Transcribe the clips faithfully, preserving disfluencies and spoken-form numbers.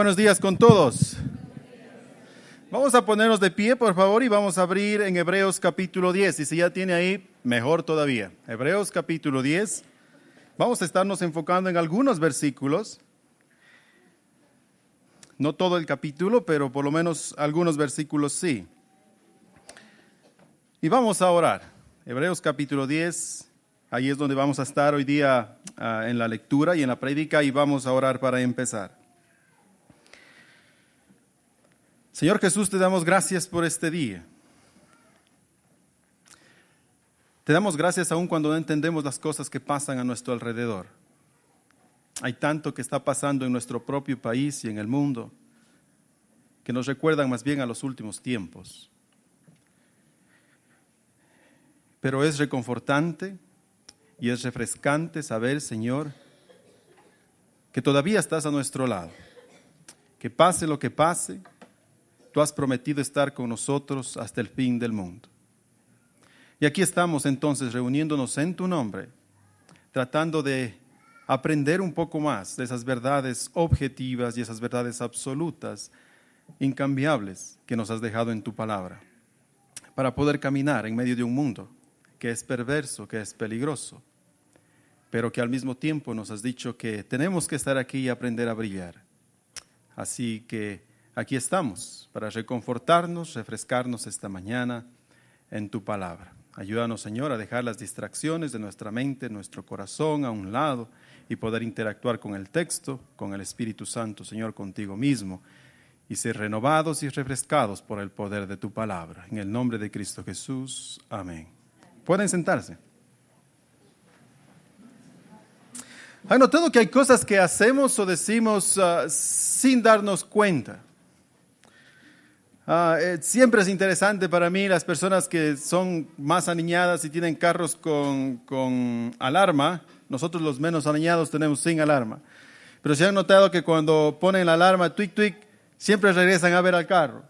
Buenos días con todos. Vamos a ponernos de pie, por favor, y vamos a abrir en Hebreos capítulo diez. Y si ya tiene ahí, mejor todavía. Hebreos capítulo diez. Vamos a estarnos enfocando en algunos versículos. No todo el capítulo, pero por lo menos algunos versículos sí. Y vamos a orar. Hebreos capítulo diez. Ahí es donde vamos a estar hoy día uh, en la lectura y en la prédica, y vamos a orar para empezar. Señor Jesús, te damos gracias por este día. Te damos gracias aún cuando no entendemos las cosas que pasan a nuestro alrededor. Hay tanto que está pasando en nuestro propio país y en el mundo que nos recuerdan más bien a los últimos tiempos. Pero es reconfortante y es refrescante saber, Señor, que todavía estás a nuestro lado. Que pase lo que pase, tú has prometido estar con nosotros hasta el fin del mundo. Y aquí estamos entonces reuniéndonos en tu nombre, tratando de aprender un poco más de esas verdades objetivas y esas verdades absolutas, incambiables, que nos has dejado en tu palabra, para poder caminar en medio de un mundo que es perverso, que es peligroso, pero que al mismo tiempo nos has dicho que tenemos que estar aquí y aprender a brillar. Así que aquí estamos para reconfortarnos, refrescarnos esta mañana en tu palabra. Ayúdanos, Señor, a dejar las distracciones de nuestra mente, nuestro corazón a un lado y poder interactuar con el texto, con el Espíritu Santo, Señor, contigo mismo, y ser renovados y refrescados por el poder de tu palabra. En el nombre de Cristo Jesús, amén. Pueden sentarse. ¿Han notado que hay cosas que hacemos o decimos uh, sin darnos cuenta? Uh, eh, siempre es interesante para mí las personas que son más aniñadas y tienen carros con, con alarma. Nosotros los menos aniñados tenemos sin alarma. Pero se han notado que cuando ponen la alarma, tuic, tuic, siempre regresan a ver al carro.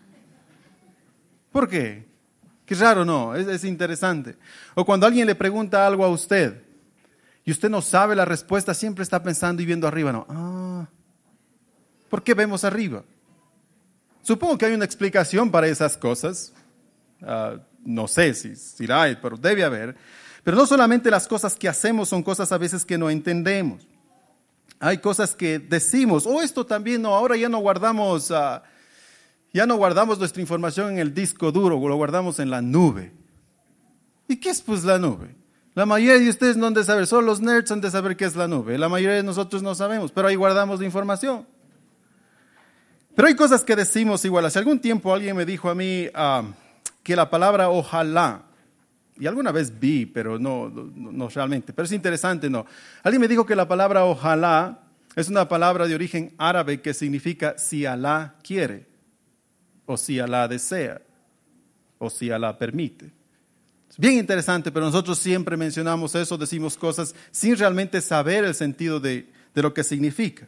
¿Por qué? Qué raro, ¿no? Es, es interesante. O cuando alguien le pregunta algo a usted y usted no sabe la respuesta, siempre está pensando y viendo arriba, ¿no? Ah, ¿por qué vemos arriba? Supongo que hay una explicación para esas cosas. Uh, no sé si, si la hay, pero debe haber. Pero no solamente las cosas que hacemos son cosas a veces que no entendemos. Hay cosas que decimos, oh, esto también no, ahora ya no guardamos, uh, ya no guardamos nuestra información en el disco duro, lo guardamos en la nube. ¿Y qué es pues la nube? La mayoría de ustedes no han de saber, solo los nerds han de saber qué es la nube. La mayoría de nosotros no sabemos, pero ahí guardamos la información. Pero hay cosas que decimos igual. Hace algún tiempo alguien me dijo a mí uh, que la palabra ojalá, y alguna vez vi, pero no, no, no realmente, pero es interesante, ¿no? Alguien me dijo que la palabra ojalá es una palabra de origen árabe que significa si Alá quiere, o si Alá desea, o si Alá permite. Es bien interesante, pero nosotros siempre mencionamos eso, decimos cosas sin realmente saber el sentido de, de lo que significa.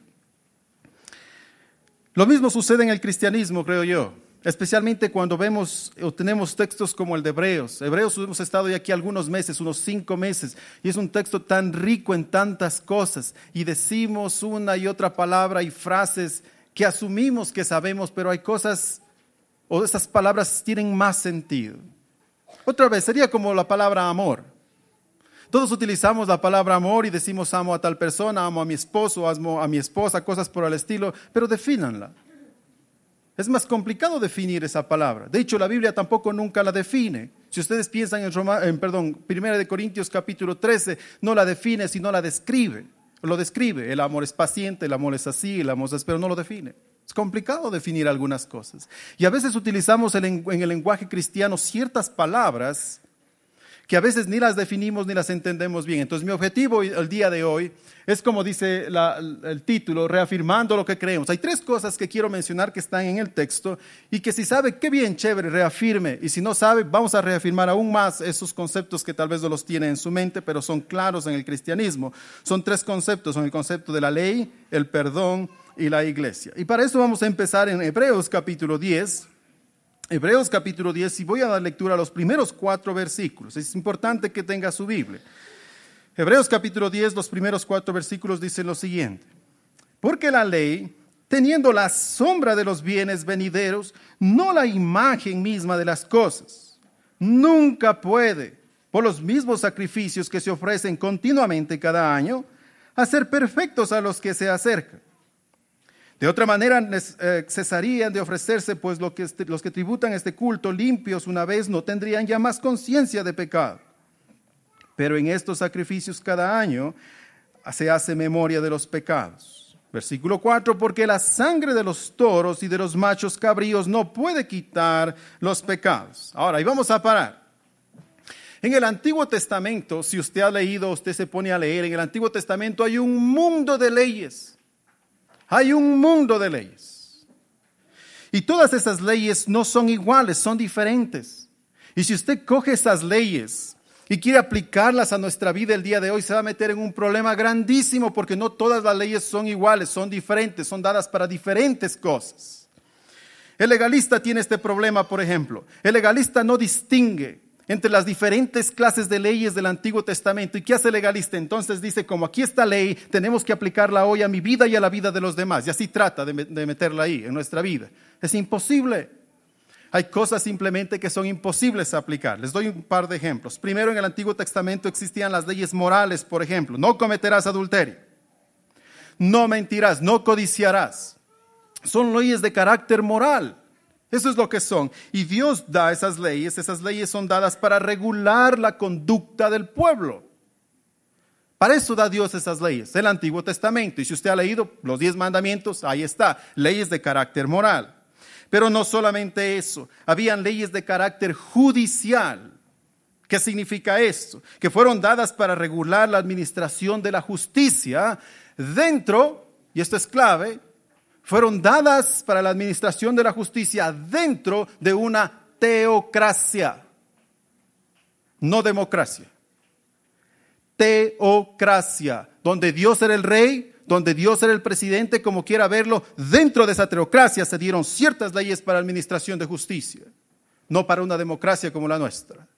Lo mismo sucede en el cristianismo, creo yo, especialmente cuando vemos o tenemos textos como el de Hebreos. Hebreos hemos estado ya aquí algunos meses, unos cinco meses, y es un texto tan rico en tantas cosas, y decimos una y otra palabra y frases que asumimos que sabemos, pero hay cosas, o esas palabras tienen más sentido. Otra vez, sería como la palabra amor. Todos utilizamos la palabra amor y decimos amo a tal persona, amo a mi esposo, amo a mi esposa, cosas por el estilo, pero defínanla. Es más complicado definir esa palabra. De hecho, la Biblia tampoco nunca la define. Si ustedes piensan en, Roma, en perdón, Primera de Corintios capítulo trece, no la define, sino la describe. Lo describe. El amor es paciente, el amor es así, el amor es, pero no lo define. Es complicado definir algunas cosas. Y a veces utilizamos el, en el lenguaje cristiano ciertas palabras que a veces ni las definimos ni las entendemos bien. Entonces mi objetivo el día de hoy es, como dice la, el título, reafirmando lo que creemos. Hay tres cosas que quiero mencionar que están en el texto y que si sabe, qué bien, chévere, reafirme. Y si no sabe, vamos a reafirmar aún más esos conceptos que tal vez no los tiene en su mente, pero son claros en el cristianismo. Son tres conceptos, son el concepto de la ley, el perdón y la iglesia. Y para eso vamos a empezar en Hebreos capítulo diez. Hebreos capítulo diez, y voy a dar lectura a los primeros cuatro versículos. Es importante que tenga su Biblia. Hebreos capítulo diez, los primeros cuatro versículos dicen lo siguiente. Porque la ley teniendo la sombra de los bienes venideros, no la imagen misma de las cosas. Nunca puede, por los mismos sacrificios que se ofrecen continuamente cada año, hacer perfectos a los que se acercan. De otra manera, eh, cesarían de ofrecerse, pues lo que, los que tributan este culto limpios una vez no tendrían ya más conciencia de pecado. Pero en estos sacrificios cada año se hace memoria de los pecados. Versículo cuatro, porque la sangre de los toros y de los machos cabríos no puede quitar los pecados. Ahora, ahí vamos a parar. En el Antiguo Testamento, si usted ha leído, usted se pone a leer, en el Antiguo Testamento hay un mundo de leyes. Hay un mundo de leyes. Y todas esas leyes no son iguales, son diferentes. Y si usted coge esas leyes y quiere aplicarlas a nuestra vida el día de hoy, se va a meter en un problema grandísimo, porque no todas las leyes son iguales, son diferentes, son dadas para diferentes cosas. El legalista tiene este problema, por ejemplo. El legalista no distingue entre las diferentes clases de leyes del Antiguo Testamento. ¿Y qué hace el legalista? Entonces dice, como aquí está ley, tenemos que aplicarla hoy a mi vida y a la vida de los demás. Y así trata de, de meterla ahí, en nuestra vida. Es imposible. Hay cosas simplemente que son imposibles de aplicar. Les doy un par de ejemplos. Primero, en el Antiguo Testamento existían las leyes morales, por ejemplo. No cometerás adulterio. No mentirás, no codiciarás. Son leyes de carácter moral. Eso es lo que son. Y Dios da esas leyes. Esas leyes son dadas para regular la conducta del pueblo. Para eso da Dios esas leyes, el Antiguo Testamento. Y si usted ha leído los diez mandamientos, ahí está, leyes de carácter moral. Pero no solamente eso, habían leyes de carácter judicial. ¿Qué significa esto? Que fueron dadas para regular la administración de la justicia dentro, y esto es clave, fueron dadas para la administración de la justicia dentro de una teocracia, no democracia. Teocracia, donde Dios era el rey, donde Dios era el presidente, como quiera verlo. Dentro de esa teocracia se dieron ciertas leyes para la administración de justicia, no para una democracia como la nuestra.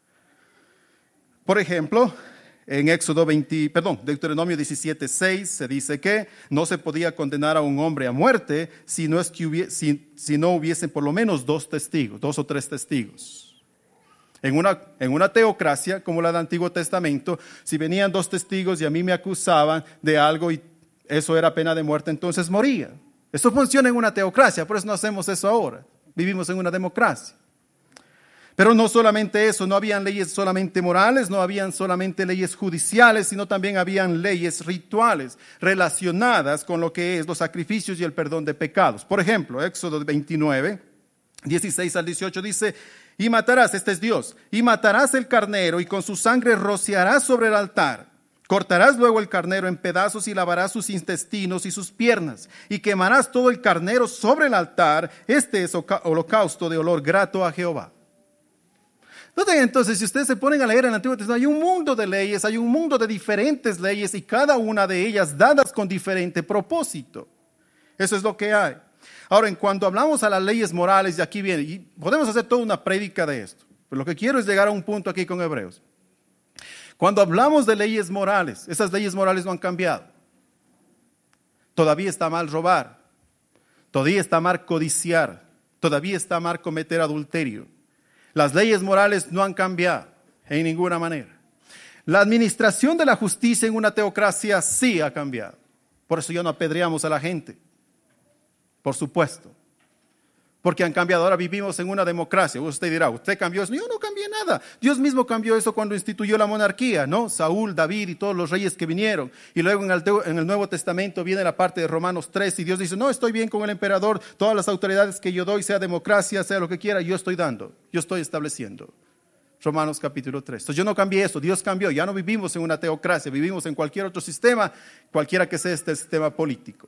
Por ejemplo, en Éxodo veinte, perdón, Deuteronomio diecisiete seis se dice que no se podía condenar a un hombre a muerte si no, es que hubiese, si, si no hubiesen por lo menos dos testigos, dos o tres testigos. En una, en una teocracia como la del Antiguo Testamento, si venían dos testigos y a mí me acusaban de algo y eso era pena de muerte, entonces moría. Esto funciona en una teocracia, por eso no hacemos eso ahora. Vivimos en una democracia. Pero no solamente eso, no habían leyes solamente morales, no habían solamente leyes judiciales, sino también habían leyes rituales relacionadas con lo que es los sacrificios y el perdón de pecados. Por ejemplo, Éxodo veintinueve, dieciséis al dieciocho dice, y matarás, este es Dios, y matarás el carnero y con su sangre rociarás sobre el altar. Cortarás luego el carnero en pedazos y lavarás sus intestinos y sus piernas y quemarás todo el carnero sobre el altar. Este es holocausto de olor grato a Jehová. Entonces, si ustedes se ponen a leer en el Antiguo Testamento, hay un mundo de leyes, hay un mundo de diferentes leyes y cada una de ellas dadas con diferente propósito. Eso es lo que hay. Ahora, en cuanto hablamos a las leyes morales, y aquí viene, y podemos hacer toda una prédica de esto, pero lo que quiero es llegar a un punto aquí con Hebreos. Cuando hablamos de leyes morales, esas leyes morales no han cambiado. Todavía está mal robar, todavía está mal codiciar, todavía está mal cometer adulterio. Las leyes morales no han cambiado en ninguna manera. La administración de la justicia en una teocracia sí ha cambiado. Por eso ya no apedreamos a la gente. Por supuesto. Porque han cambiado. Ahora vivimos en una democracia. Usted dirá, ¿usted cambió eso? Yo no cambié nada. Dios mismo cambió eso cuando instituyó la monarquía, ¿no? Saúl, David y todos los reyes que vinieron. Y luego en el, en el Nuevo Testamento viene la parte de Romanos tres y Dios dice, no, estoy bien con el emperador. Todas las autoridades que yo doy, sea democracia, sea lo que quiera, yo estoy dando. Yo estoy estableciendo. Romanos capítulo tres. Entonces yo no cambié eso. Dios cambió. Ya no vivimos en una teocracia. Vivimos en cualquier otro sistema, cualquiera que sea este sistema político.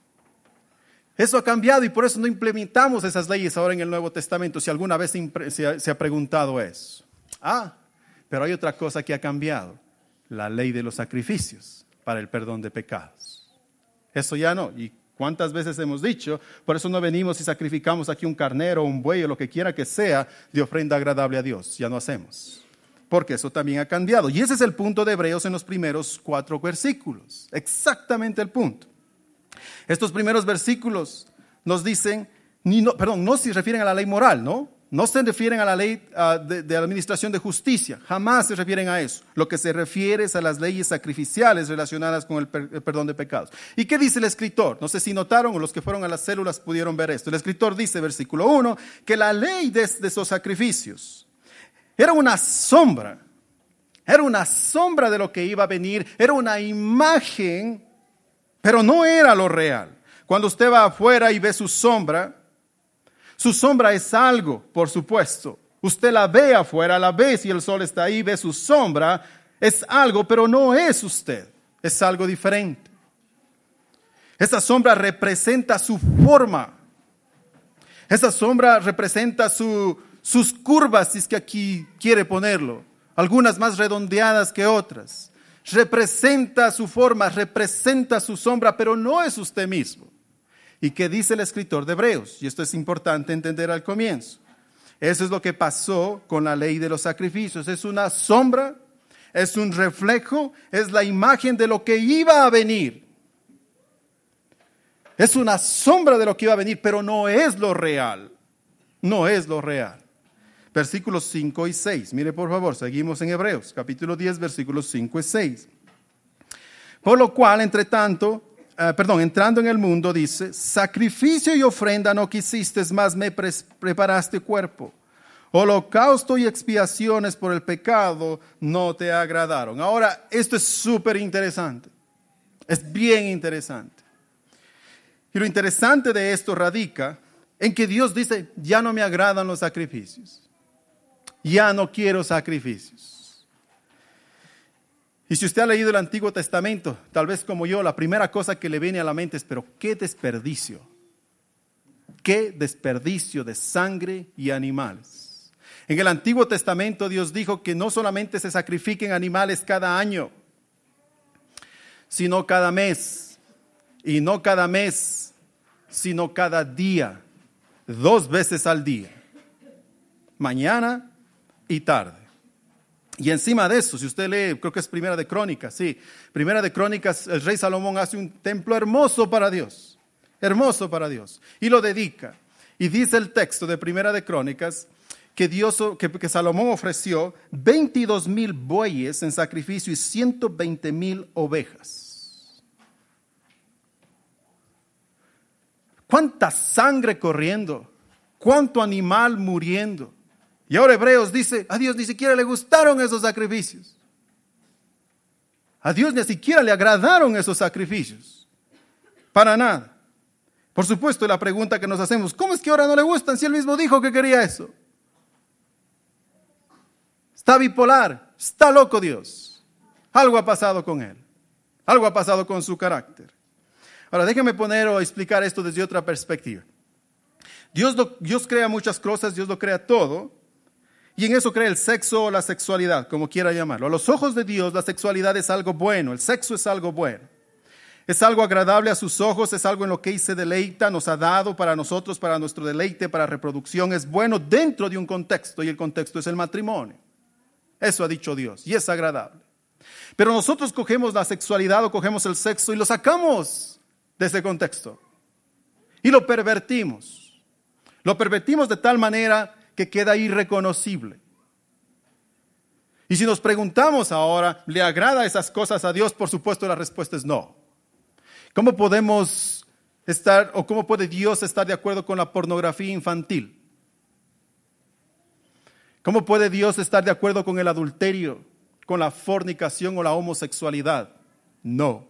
Eso ha cambiado y por eso no implementamos esas leyes ahora en el Nuevo Testamento, si alguna vez se ha, se ha preguntado eso. Ah, pero hay otra cosa que ha cambiado, la ley de los sacrificios para el perdón de pecados. Eso ya no, y cuántas veces hemos dicho, por eso no venimos y sacrificamos aquí un carnero, un buey o lo que quiera que sea de ofrenda agradable a Dios, ya no hacemos. Porque eso también ha cambiado. Y ese es el punto de Hebreos en los primeros cuatro versículos, exactamente el punto. Estos primeros versículos nos dicen, ni no, perdón, no se refieren a la ley moral, ¿no? No se refieren a la ley uh, de, de la administración de justicia, jamás se refieren a eso. Lo que se refiere es a las leyes sacrificiales relacionadas con el, per, el perdón de pecados. ¿Y qué dice el escritor? No sé si notaron o los que fueron a las células pudieron ver esto. El escritor dice, versículo uno, que la ley de, de esos sacrificios era una sombra, era una sombra de lo que iba a venir, era una imagen, pero no era lo real. Cuando usted va afuera y ve su sombra, su sombra es algo, por supuesto. Usted la ve afuera, la ve si el sol está ahí, ve su sombra, es algo, pero no es usted, es algo diferente. Esa sombra representa su forma. Esa sombra representa su, sus curvas, si es que aquí quiere ponerlo, algunas más redondeadas que otras. Representa su forma, representa su sombra, pero no es usted mismo. ¿Y qué dice el escritor de Hebreos? Y esto es importante entender al comienzo. Eso es lo que pasó con la ley de los sacrificios. Es una sombra, es un reflejo, es la imagen de lo que iba a venir. Es una sombra de lo que iba a venir, pero no es lo real. No es lo real. Versículos cinco y seis. Mire por favor, seguimos en Hebreos, capítulo diez, versículos cinco y seis. Por lo cual, entre tanto... Uh, perdón, entrando en el mundo, dice, sacrificio y ofrenda no quisiste, más me pre- preparaste cuerpo. Holocausto y expiaciones por el pecado no te agradaron. Ahora, esto es súper interesante. Es bien interesante. Y lo interesante de esto radica en que Dios dice, ya no me agradan los sacrificios. Ya no quiero sacrificios. Y si usted ha leído el Antiguo Testamento, tal vez como yo, la primera cosa que le viene a la mente es, pero qué desperdicio, qué desperdicio de sangre y animales. En el Antiguo Testamento Dios dijo que no solamente se sacrifiquen animales cada año, sino cada mes, y no cada mes, sino cada día, dos veces al día, mañana y tarde. Y encima de eso, si usted lee, creo que es Primera de Crónicas, sí, Primera de Crónicas, el rey Salomón hace un templo hermoso para Dios, hermoso para Dios, y lo dedica. Y dice el texto de Primera de Crónicas que, Dios, que, que Salomón ofreció veintidós mil bueyes en sacrificio y ciento veinte mil ovejas. ¿Cuánta sangre corriendo? ¿Cuánto animal muriendo? Y ahora Hebreos dice, a Dios ni siquiera le gustaron esos sacrificios. A Dios ni siquiera le agradaron esos sacrificios. Para nada. Por supuesto, la pregunta que nos hacemos, ¿cómo es que ahora no le gustan si él mismo dijo que quería eso? Está bipolar, está loco Dios. Algo ha pasado con él. Algo ha pasado con su carácter. Ahora déjeme poner o explicar esto desde otra perspectiva. Dios, lo, Dios crea muchas cosas, Dios lo crea todo. Y en eso crea el sexo o la sexualidad, como quiera llamarlo. A los ojos de Dios, la sexualidad es algo bueno, el sexo es algo bueno. Es algo agradable a sus ojos, es algo en lo que Él se deleita, nos ha dado para nosotros, para nuestro deleite, para reproducción. Es bueno dentro de un contexto, y el contexto es el matrimonio. Eso ha dicho Dios, y es agradable. Pero nosotros cogemos la sexualidad o cogemos el sexo y lo sacamos de ese contexto. Y lo pervertimos. Lo pervertimos de tal manera que queda irreconocible. Y si nos preguntamos ahora, ¿le agrada esas cosas a Dios? Por supuesto la respuesta es no. ¿Cómo podemos estar o cómo puede Dios estar de acuerdo con la pornografía infantil? ¿Cómo puede Dios estar de acuerdo con el adulterio, con la fornicación o la homosexualidad? No.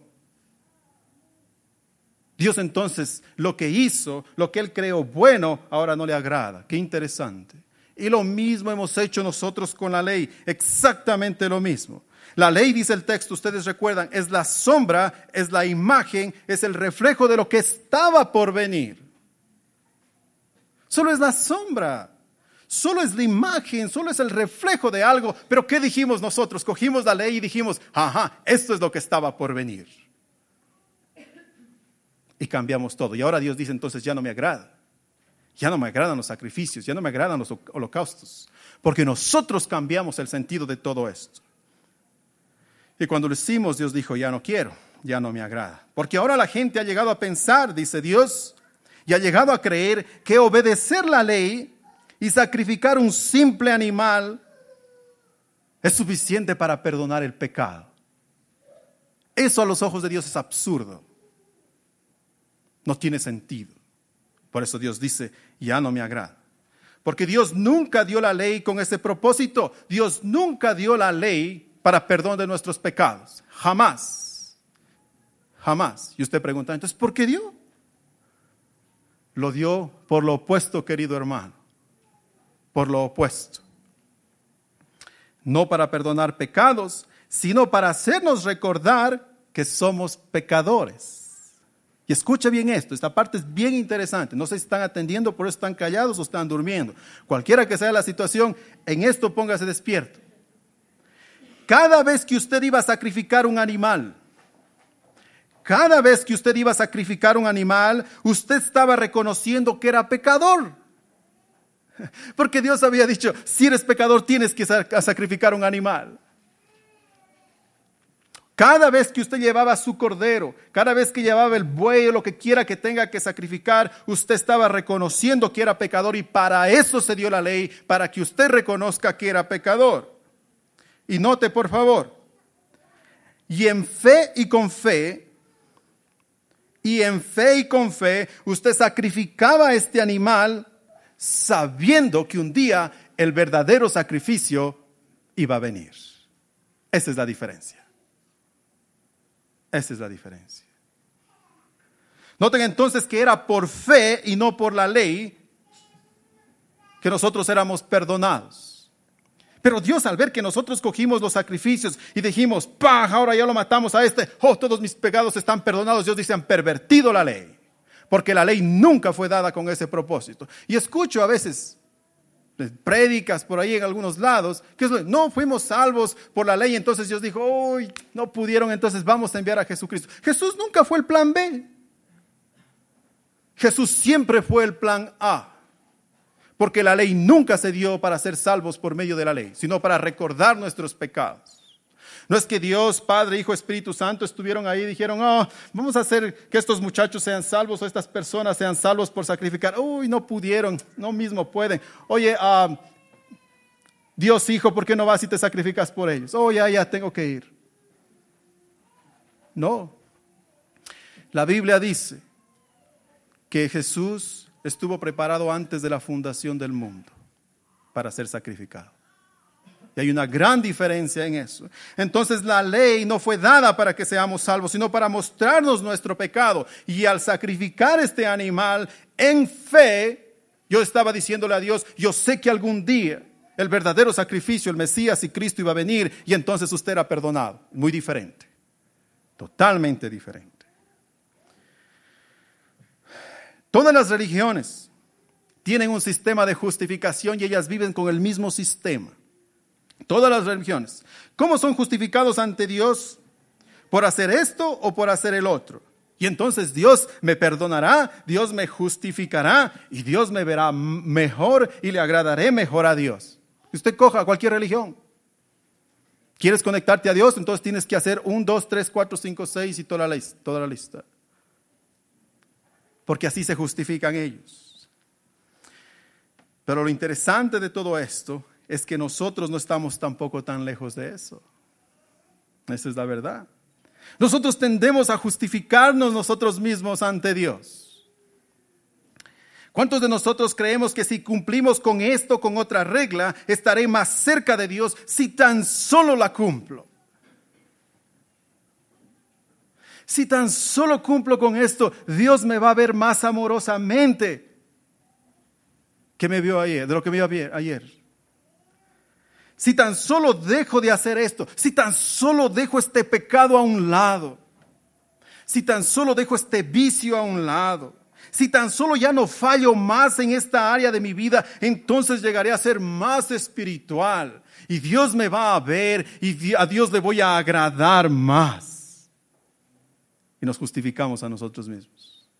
Dios entonces lo que hizo, lo que Él creó bueno, ahora no le agrada. Qué interesante. Y lo mismo hemos hecho nosotros con la ley, exactamente lo mismo. La ley, dice el texto, ustedes recuerdan, es la sombra, es la imagen, es el reflejo de lo que estaba por venir. Solo es la sombra, solo es la imagen, solo es el reflejo de algo. Pero ¿qué dijimos nosotros? Cogimos la ley y dijimos, ajá, esto es lo que estaba por venir. Y cambiamos todo. Y ahora Dios dice, entonces ya no me agrada. Ya no me agradan los sacrificios, ya no me agradan los holocaustos. Porque nosotros cambiamos el sentido de todo esto. Y cuando lo hicimos, Dios dijo, ya no quiero. ya no me agrada. Porque ahora la gente ha llegado a pensar, dice Dios, y ha llegado a creer que obedecer la ley y sacrificar un simple animal es suficiente para perdonar el pecado. Eso a los ojos de Dios es absurdo. No tiene sentido. Por eso Dios dice, ya no me agrada. Porque Dios nunca dio la ley con ese propósito. Dios nunca dio la ley para perdón de nuestros pecados. Jamás. Jamás. Y usted pregunta, entonces, ¿por qué dio? Lo dio por lo opuesto, querido hermano. Por lo opuesto. No para perdonar pecados, sino para hacernos recordar que somos pecadores. Y escuche bien esto, esta parte es bien interesante. No sé si están atendiendo, por eso están callados o están durmiendo. Cualquiera que sea la situación, en esto póngase despierto. Cada vez que usted iba a sacrificar un animal, cada vez que usted iba a sacrificar un animal, usted estaba reconociendo que era pecador. Porque Dios había dicho, si eres pecador tienes que sacrificar un animal. Cada vez que usted llevaba su cordero, cada vez que llevaba el buey o lo que quiera que tenga que sacrificar, usted estaba reconociendo que era pecador y para eso se dio la ley, para que usted reconozca que era pecador. Y note por favor, y en fe y con fe, y en fe y con fe, usted sacrificaba este animal sabiendo que un día el verdadero sacrificio iba a venir. Esa es la diferencia. Esa es la diferencia. Noten entonces que era por fe y no por la ley que nosotros éramos perdonados. Pero Dios, al ver que nosotros cogimos los sacrificios y dijimos, ¡pah! Ahora ya lo matamos a este, ¡oh! Todos mis pecados están perdonados. Dios dice, han pervertido la ley. Porque la ley nunca fue dada con ese propósito. Y escucho a veces prédicas por ahí en algunos lados, que es, no fuimos salvos por la ley, entonces Dios dijo, uy, no pudieron, entonces vamos a enviar a Jesucristo. Jesús nunca fue el plan B. Jesús siempre fue el plan A. Porque la ley nunca se dio para ser salvos por medio de la ley, sino para recordar nuestros pecados. No es que Dios, Padre, Hijo, Espíritu Santo estuvieron ahí y dijeron, oh, vamos a hacer que estos muchachos sean salvos o estas personas sean salvos por sacrificar. Uy, no pudieron, no mismo pueden. Oye, uh, Dios Hijo, ¿por qué no vas y te sacrificas por ellos? Oh, ya, ya, tengo que ir. No. La Biblia dice que Jesús estuvo preparado antes de la fundación del mundo para ser sacrificado. Y hay una gran diferencia en eso. Entonces la ley no fue dada para que seamos salvos, sino para mostrarnos nuestro pecado. Y al sacrificar este animal en fe, yo estaba diciéndole a Dios, yo sé que algún día el verdadero sacrificio, el Mesías y Cristo iba a venir, y entonces usted era perdonado. Muy diferente. Totalmente diferente. Todas las religiones tienen un sistema de justificación y ellas viven con el mismo sistema. Todas las religiones. ¿Cómo son justificados ante Dios? ¿Por hacer esto o por hacer el otro? Y entonces Dios me perdonará, Dios me justificará y Dios me verá mejor y le agradaré mejor a Dios. Usted coja cualquier religión. ¿Quieres conectarte a Dios? Entonces tienes que hacer un, dos, tres, cuatro, cinco, seis y toda la lista. Toda la lista. Porque así se justifican ellos. Pero lo interesante de todo esto es que nosotros no estamos tampoco tan lejos de eso. Esa es la verdad. Nosotros tendemos a justificarnos nosotros mismos ante Dios. ¿Cuántos de nosotros creemos que si cumplimos con esto, con otra regla, estaré más cerca de Dios si tan solo la cumplo? Si tan solo cumplo con esto, Dios me va a ver más amorosamente que me vio ayer, de lo que me vio ayer. Si tan solo dejo de hacer esto, si tan solo dejo este pecado a un lado, si tan solo dejo este vicio a un lado, si tan solo ya no fallo más en esta área de mi vida, entonces llegaré a ser más espiritual y Dios me va a ver y a Dios le voy a agradar más. Y nos justificamos a nosotros mismos.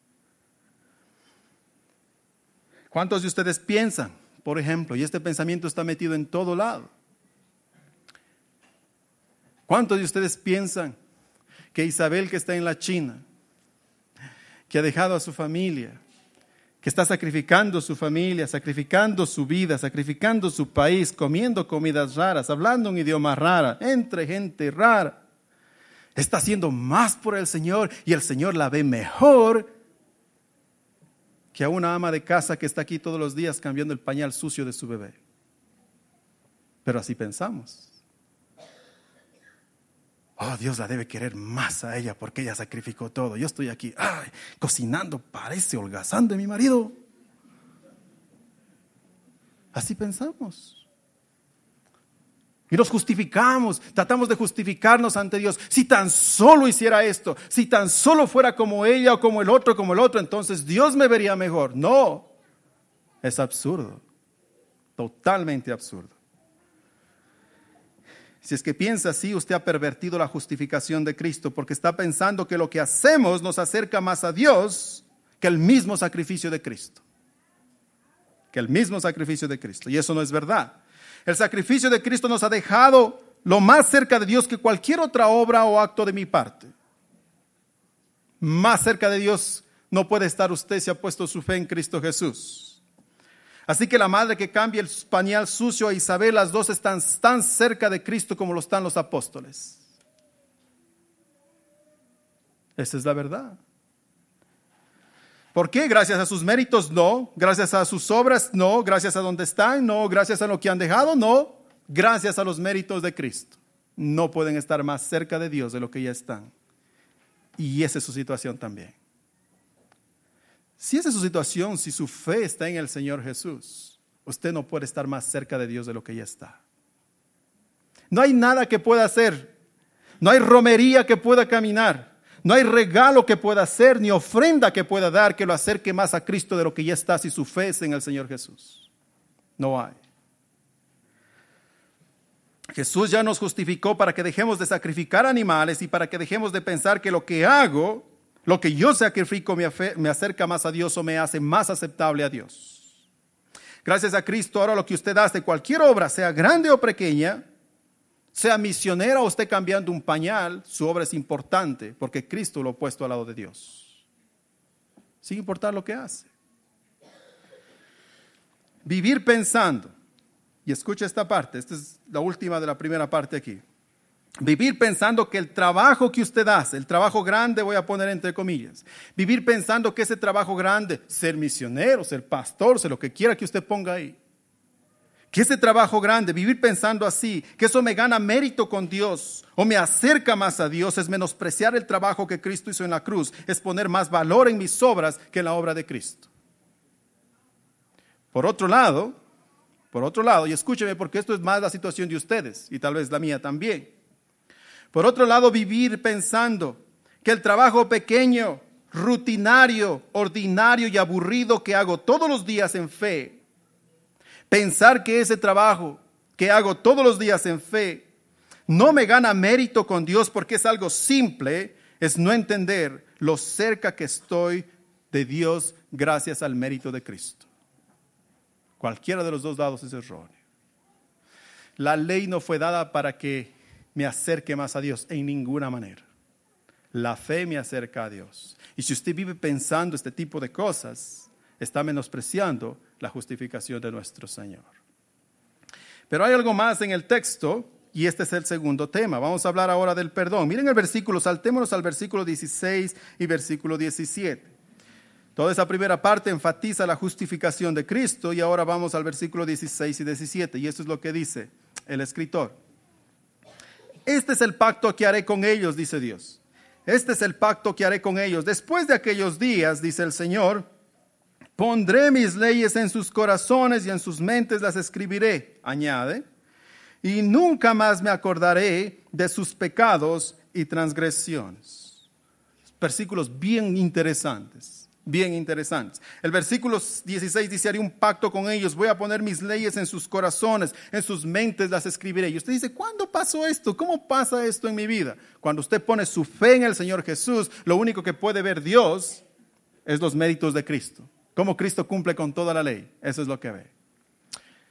¿Cuántos de ustedes piensan? Por ejemplo, y este pensamiento está metido en todo lado. ¿Cuántos de ustedes piensan que Isabel, que está en la China, que ha dejado a su familia, que está sacrificando su familia, sacrificando su vida, sacrificando su país, comiendo comidas raras, hablando un idioma raro, entre gente rara. Está haciendo más por el Señor y el Señor la ve mejor que a una ama de casa que está aquí todos los días cambiando el pañal sucio de su bebé. Pero así pensamos. Oh, Dios la debe querer más a ella porque ella sacrificó todo. Yo estoy aquí, ay, cocinando, parece holgazán de mi marido. Así pensamos. Y nos justificamos, tratamos de justificarnos ante Dios. Si tan solo hiciera esto, si tan solo fuera como ella o como el otro, como el otro, entonces Dios me vería mejor. No, es absurdo, totalmente absurdo. Si es que piensa así, usted ha pervertido la justificación de Cristo porque está pensando que lo que hacemos nos acerca más a Dios que el mismo sacrificio de Cristo. Que el mismo sacrificio de Cristo. Y eso no es verdad. El sacrificio de Cristo nos ha dejado lo más cerca de Dios que cualquier otra obra o acto de mi parte. Más cerca de Dios no puede estar usted si ha puesto su fe en Cristo Jesús. Así que la madre que cambia el pañal sucio a Isabel, las dos están tan cerca de Cristo como lo están los apóstoles. Esa es la verdad. ¿Por qué? Gracias a sus méritos, no. Gracias a sus obras, no. Gracias a donde están, no. Gracias a lo que han dejado, no. Gracias a los méritos de Cristo. No pueden estar más cerca de Dios de lo que ya están. Y esa es su situación también. Si esa es su situación, si su fe está en el Señor Jesús, usted no puede estar más cerca de Dios de lo que ya está. No hay nada que pueda hacer, no hay romería que pueda caminar, no hay regalo que pueda hacer, ni ofrenda que pueda dar que lo acerque más a Cristo de lo que ya está si su fe es en el Señor Jesús. No hay. Jesús ya nos justificó para que dejemos de sacrificar animales y para que dejemos de pensar que lo que hago, lo que yo sacrifico me, me acerca más a Dios o me hace más aceptable a Dios. Gracias a Cristo, ahora lo que usted hace, cualquier obra, sea grande o pequeña, sea misionera o esté cambiando un pañal, su obra es importante porque Cristo lo ha puesto al lado de Dios. Sin importar lo que hace. Vivir pensando, y escucha esta parte, esta es la última de la primera parte aquí. Vivir pensando que el trabajo que usted hace, el trabajo grande, voy a poner entre comillas, vivir pensando que ese trabajo grande, ser misionero, ser pastor, ser lo que quiera que usted ponga ahí, que ese trabajo grande, vivir pensando así, que eso me gana mérito con Dios o me acerca más a Dios, es menospreciar el trabajo que Cristo hizo en la cruz, es poner más valor en mis obras que en la obra de Cristo. Por otro lado, por otro lado, y escúcheme porque esto es más la situación de ustedes y tal vez la mía también. Por otro lado, vivir pensando que el trabajo pequeño, rutinario, ordinario y aburrido que hago todos los días en fe, pensar que ese trabajo que hago todos los días en fe no me gana mérito con Dios porque es algo simple, es no entender lo cerca que estoy de Dios gracias al mérito de Cristo. Cualquiera de los dos lados es erróneo. La ley no fue dada para que me acerque más a Dios en ninguna manera. La fe me acerca a Dios. Y si usted vive pensando este tipo de cosas, está menospreciando la justificación de nuestro Señor. Pero hay algo más en el texto y este es el segundo tema. Vamos a hablar ahora del perdón. Miren el versículo, saltémonos al versículo dieciséis y versículo diecisiete. Toda esa primera parte enfatiza la justificación de Cristo y ahora vamos al versículo dieciséis y diecisiete. Y esto es lo que dice el escritor. Este es el pacto que haré con ellos, dice Dios. Este es el pacto que haré con ellos. Después de aquellos días, dice el Señor, pondré mis leyes en sus corazones y en sus mentes las escribiré, añade, y nunca más me acordaré de sus pecados y transgresiones. Versículos bien interesantes. Bien interesantes. El versículo dieciséis dice, haré un pacto con ellos, voy a poner mis leyes en sus corazones, en sus mentes las escribiré. Y usted dice, ¿cuándo pasó esto? ¿Cómo pasa esto en mi vida? Cuando usted pone su fe en el Señor Jesús, lo único que puede ver Dios es los méritos de Cristo. Cómo Cristo cumple con toda la ley. Eso es lo que ve.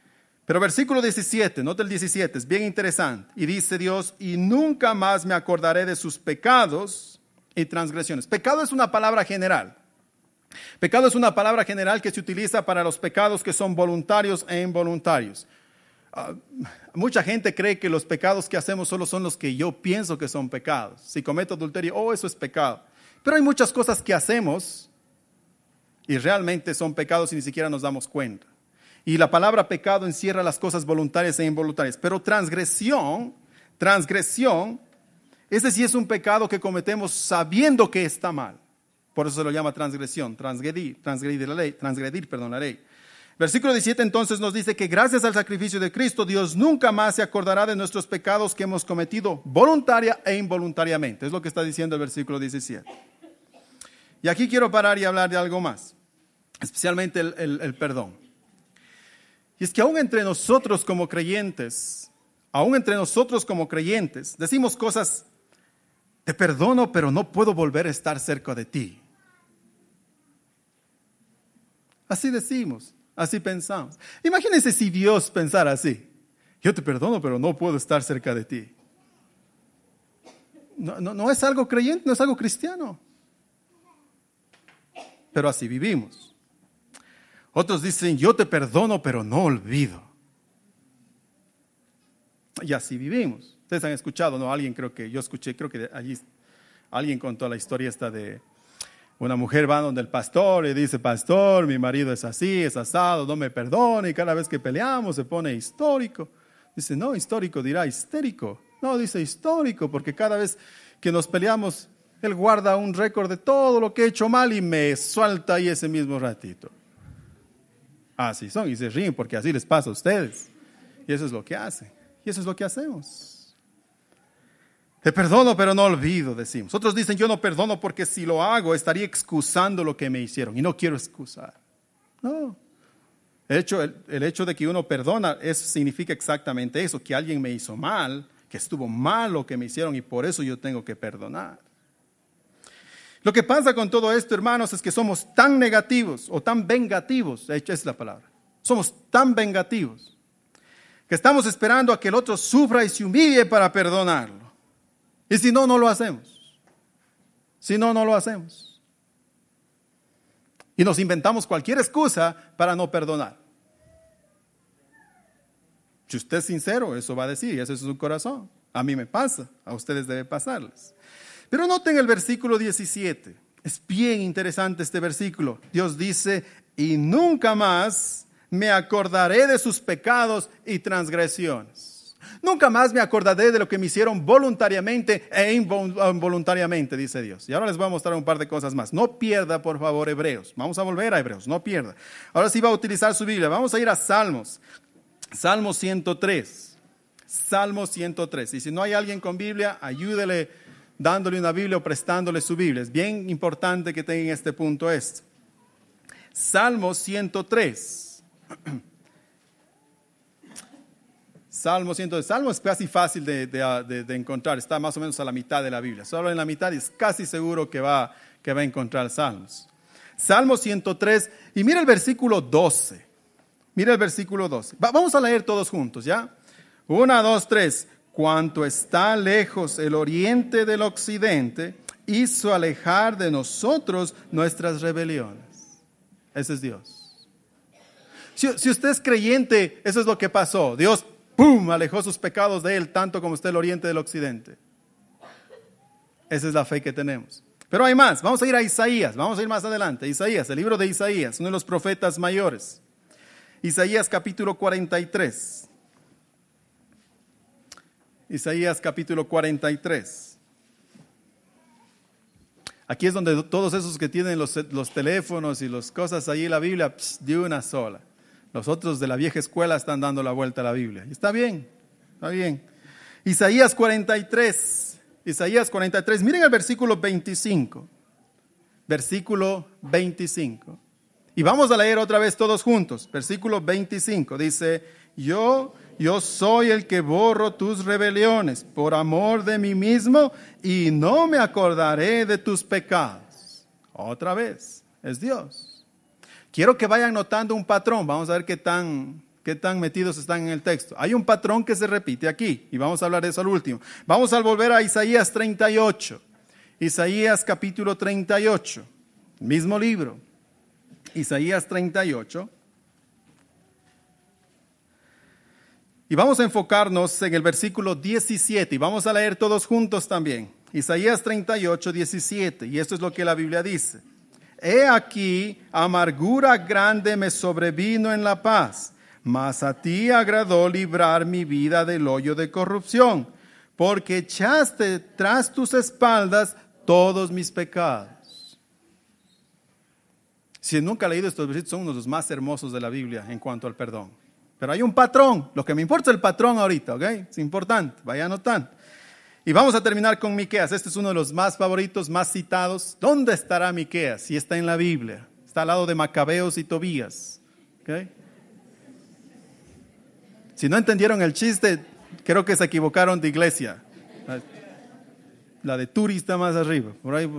Pero versículo diecisiete, nota el diecisiete, es bien interesante. Y dice Dios, y nunca más me acordaré de sus pecados y transgresiones. Pecado es una palabra general. Pecado es una palabra general que se utiliza para los pecados que son voluntarios e involuntarios. Uh, mucha gente cree que los pecados que hacemos solo son los que yo pienso que son pecados. Si cometo adulterio, oh, eso es pecado. Pero hay muchas cosas que hacemos y realmente son pecados y ni siquiera nos damos cuenta. Y la palabra pecado encierra las cosas voluntarias e involuntarias. Pero transgresión, transgresión, ese sí es un pecado que cometemos sabiendo que está mal. Por eso se lo llama transgresión, transgredir, transgredir la ley, transgredir, perdón, la ley. Versículo diecisiete entonces nos dice que gracias al sacrificio de Cristo, Dios nunca más se acordará de nuestros pecados que hemos cometido voluntaria e involuntariamente. Es lo que está diciendo el versículo diecisiete. Y aquí quiero parar y hablar de algo más, especialmente el, el, el perdón. Y es que aún entre nosotros como creyentes, aún entre nosotros como creyentes, decimos cosas, te perdono, pero no puedo volver a estar cerca de ti. Así decimos, así pensamos. Imagínense si Dios pensara así. Yo te perdono, pero no puedo estar cerca de ti. No, no, no es algo creyente, no es algo cristiano. Pero así vivimos. Otros dicen, yo te perdono, pero no olvido. Y así vivimos. Ustedes han escuchado, ¿no? Alguien creo que, yo escuché, creo que allí alguien contó la historia esta de una mujer va donde el pastor y dice, pastor, mi marido es así, es asado, no me perdona, y cada vez que peleamos se pone histórico. Dice, no, histórico, dirá histérico. No, dice histórico, porque cada vez que nos peleamos, él guarda un récord de todo lo que he hecho mal y me suelta ahí ese mismo ratito. Así son, y se ríen porque así les pasa a ustedes. Y eso es lo que hacen, y eso es lo que hacemos. Te perdono, pero no olvido, decimos. Otros dicen, yo no perdono porque si lo hago estaría excusando lo que me hicieron, y no quiero excusar. No. El hecho, el, el hecho de que uno perdona, eso significa exactamente eso, que alguien me hizo mal, que estuvo mal lo que me hicieron, y por eso yo tengo que perdonar. Lo que pasa con todo esto, hermanos, es que somos tan negativos o tan vengativos, de hecho es la palabra, somos tan vengativos que estamos esperando a que el otro sufra y se humille para perdonarlo. Y si no, no lo hacemos. Si no, no lo hacemos. Y nos inventamos cualquier excusa para no perdonar. Si usted es sincero, eso va a decir, y ese es su corazón. A mí me pasa, a ustedes debe pasarles. Pero noten el versículo diecisiete. Es bien interesante este versículo. Dios dice, y nunca más me acordaré de sus pecados y transgresiones. Nunca más me acordaré de lo que me hicieron voluntariamente e involuntariamente, dice Dios. Y ahora les voy a mostrar un par de cosas más. No pierda, por favor, Hebreos. Vamos a volver a Hebreos, no pierda. Ahora sí va a utilizar su Biblia. Vamos a ir a Salmos. Salmo ciento tres. Salmo ciento tres. Y si no hay alguien con Biblia, ayúdele dándole una Biblia o prestándole su Biblia. Es bien importante que tengan este punto esto. Salmo ciento tres. Salmo ciento tres. Salmo es casi fácil de, de, de, de encontrar. Está más o menos a la mitad de la Biblia. Solo en la mitad y es casi seguro que va, que va a encontrar Salmos. Salmo ciento tres. Y mira el versículo doce. Mira el versículo doce. Va, vamos a leer todos juntos, ¿ya? Una, dos, tres. Cuanto está lejos el oriente del occidente, hizo alejar de nosotros nuestras rebeliones. Ese es Dios. Si, si usted es creyente, eso es lo que pasó. Dios, ¡pum!, alejó sus pecados de él, tanto como está el oriente del occidente. Esa es la fe que tenemos. Pero hay más. Vamos a ir a Isaías. Vamos a ir más adelante. Isaías, el libro de Isaías, uno de los profetas mayores. Isaías capítulo cuarenta y tres. Isaías capítulo cuarenta y tres. Aquí es donde todos esos que tienen los, los teléfonos y las cosas ahí en la Biblia, pss, de una sola. Los otros de la vieja escuela están dando la vuelta a la Biblia. Y está bien, está bien. Isaías cuarenta y tres. Isaías cuarenta y tres. Miren el versículo veinticinco. Versículo veinticinco. Y vamos a leer otra vez todos juntos. Versículo veinticinco. Dice, yo... Yo soy el que borro tus rebeliones por amor de mí mismo y no me acordaré de tus pecados. Otra vez, es Dios. Quiero que vayan notando un patrón. Vamos a ver qué tan, ¿Qué tan metidos están en el texto? Hay un patrón que se repite aquí y vamos a hablar de eso al último. Vamos a volver a Isaías treinta y ocho. Isaías capítulo treinta y ocho, mismo libro. Isaías treinta y ocho. Y vamos a enfocarnos en el versículo diecisiete y vamos a leer todos juntos también. Isaías treinta y ocho, diecisiete. Y esto es lo que la Biblia dice. He aquí, amargura grande me sobrevino en la paz, mas a ti agradó librar mi vida del hoyo de corrupción, porque echaste tras tus espaldas todos mis pecados. Si nunca ha leído estos versículos, son uno de los más hermosos de la Biblia en cuanto al perdón. Pero hay un patrón, lo que me importa es el patrón ahorita, ¿ok? Es importante, vaya anotando. Y vamos a terminar con Miqueas. Este es uno de los más favoritos, más citados. ¿Dónde estará Miqueas? Si está en la Biblia. Está al lado de Macabeos y Tobías. ¿Okay? Si no entendieron el chiste, creo que se equivocaron de iglesia. La, la de Turi está más arriba. Por ahí.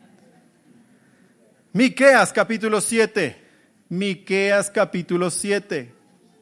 Miqueas capítulo siete. Miqueas capítulo siete.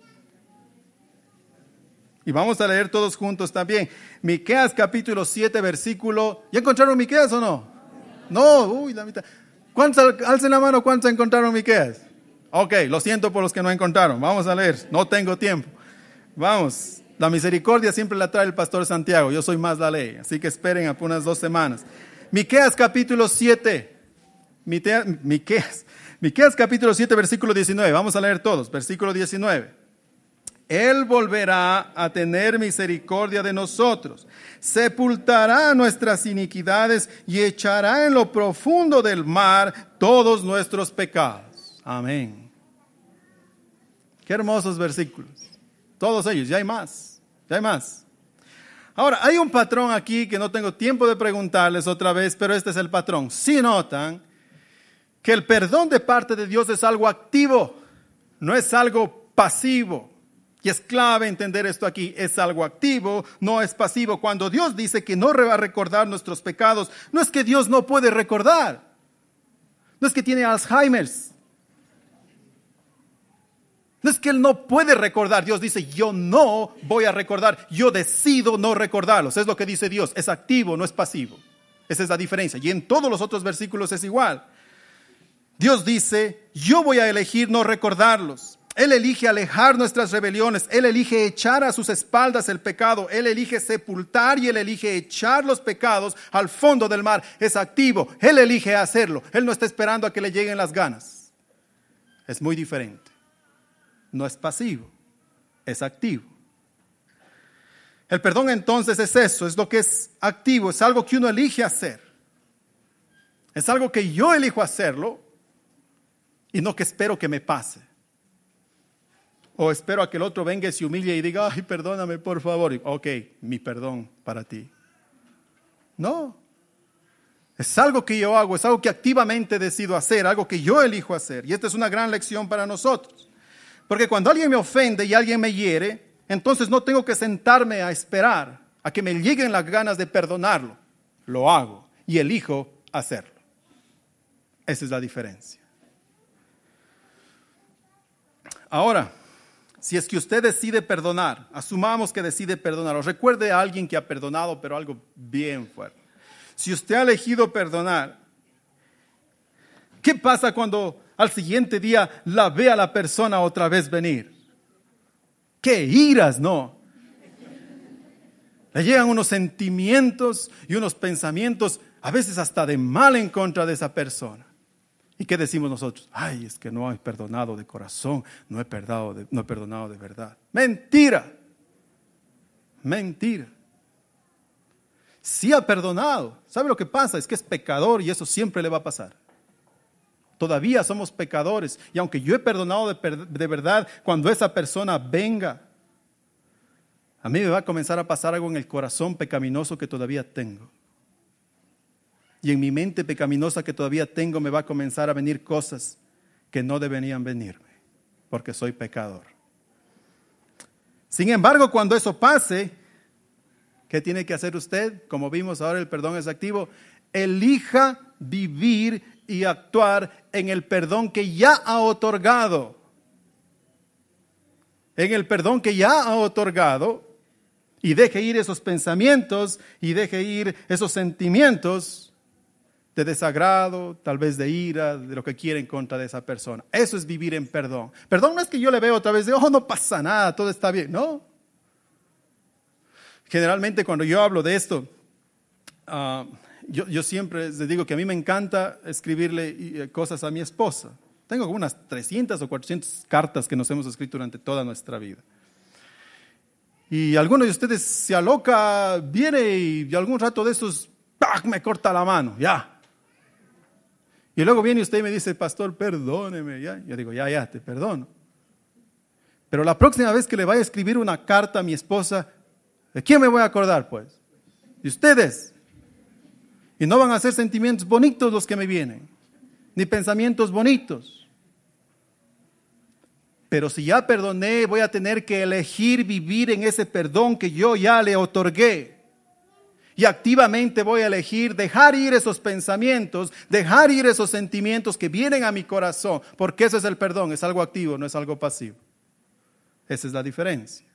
Y vamos a leer todos juntos también. Miqueas capítulo siete, versículo. ¿Ya encontraron Miqueas o no? No, uy, la mitad. ¿Cuántos, alcen la mano, cuántos encontraron Miqueas? Ok, lo siento por los que no encontraron. Vamos a leer, no tengo tiempo. Vamos, la misericordia siempre la trae el pastor Santiago. Yo soy más la ley, así que esperen a unas dos semanas. Miqueas capítulo siete. Miqueas, Miqueas, Miqueas capítulo siete, versículo diecinueve. Vamos a leer todos, versículo diecinueve. Él volverá a tener misericordia de nosotros, sepultará nuestras iniquidades y echará en lo profundo del mar todos nuestros pecados. Amén. Qué hermosos versículos. Todos ellos, ya hay más, ya hay más. Ahora, hay un patrón aquí que no tengo tiempo de preguntarles otra vez, pero este es el patrón. Si notan que el perdón de parte de Dios es algo activo, no es algo pasivo. Y es clave entender esto aquí, es algo activo, no es pasivo. Cuando Dios dice que no va a recordar nuestros pecados, no es que Dios no puede recordar, no es que tiene Alzheimer, no es que Él no puede recordar. Dios dice, yo no voy a recordar, yo decido no recordarlos. Es lo que dice Dios, es activo, no es pasivo. Esa es la diferencia. Y en todos los otros versículos es igual. Dios dice, yo voy a elegir no recordarlos. Él elige alejar nuestras rebeliones, Él elige echar a sus espaldas el pecado, Él elige sepultar y Él elige echar los pecados al fondo del mar. Es activo, Él elige hacerlo, Él no está esperando a que le lleguen las ganas. Es muy diferente. No es pasivo, es activo. El perdón entonces es eso, es lo que es activo, es algo que uno elige hacer. Es algo que yo elijo hacerlo y no que espero que me pase. O espero a que el otro venga y se humille y diga, ay, perdóname por favor. Y, ok, mi perdón para ti. No. Es algo que yo hago, es algo que activamente decido hacer, algo que yo elijo hacer. Y esta es una gran lección para nosotros. Porque cuando alguien me ofende y alguien me hiere, entonces no tengo que sentarme a esperar a que me lleguen las ganas de perdonarlo. Lo hago y elijo hacerlo. Esa es la diferencia. Ahora, si es que usted decide perdonar, asumamos que decide perdonar, o recuerde a alguien que ha perdonado, pero algo bien fuerte. Si usted ha elegido perdonar, ¿qué pasa cuando al siguiente día la ve a la persona otra vez venir? ¡Qué iras, no! Le llegan unos sentimientos y unos pensamientos, a veces hasta de mal en contra de esa persona. ¿Y qué decimos nosotros? Ay, es que no he perdonado de corazón, no he perdonado de, no he perdonado de verdad. Mentira, mentira. Sí ha perdonado. ¿Sabe lo que pasa? Es que es pecador y eso siempre le va a pasar. Todavía somos pecadores y aunque yo he perdonado de, de verdad, cuando esa persona venga, a mí me va a comenzar a pasar algo en el corazón pecaminoso que todavía tengo. Y en mi mente pecaminosa que todavía tengo me va a comenzar a venir cosas que no deberían venirme, porque soy pecador. Sin embargo, cuando eso pase, ¿qué tiene que hacer usted? Como vimos ahora, el perdón es activo. Elija vivir y actuar en el perdón que ya ha otorgado. en el perdón que ya ha otorgado y deje ir esos pensamientos y deje ir esos sentimientos de desagrado, tal vez de ira, de lo que quiere en contra de esa persona. Eso es vivir en perdón. Perdón no es que yo le veo otra vez de, oh, no pasa nada, todo está bien. No. Generalmente cuando yo hablo de esto, uh, yo, yo siempre les digo que a mí me encanta escribirle cosas a mi esposa. Tengo como unas trescientas o cuatrocientas cartas que nos hemos escrito durante toda nuestra vida. Y alguno de ustedes se aloca, viene y algún rato de esos, ¡pac!, me corta la mano, ya. Y luego viene usted y me dice, pastor, perdóneme, ya. Yo digo, ya, ya, te perdono. Pero la próxima vez que le vaya a escribir una carta a mi esposa, ¿de quién me voy a acordar, pues? De ustedes. Y no van a ser sentimientos bonitos los que me vienen, ni pensamientos bonitos. Pero si ya perdoné, voy a tener que elegir vivir en ese perdón que yo ya le otorgué. Y activamente voy a elegir dejar ir esos pensamientos, dejar ir esos sentimientos que vienen a mi corazón, porque ese es el perdón, es algo activo, no es algo pasivo. Esa es la diferencia.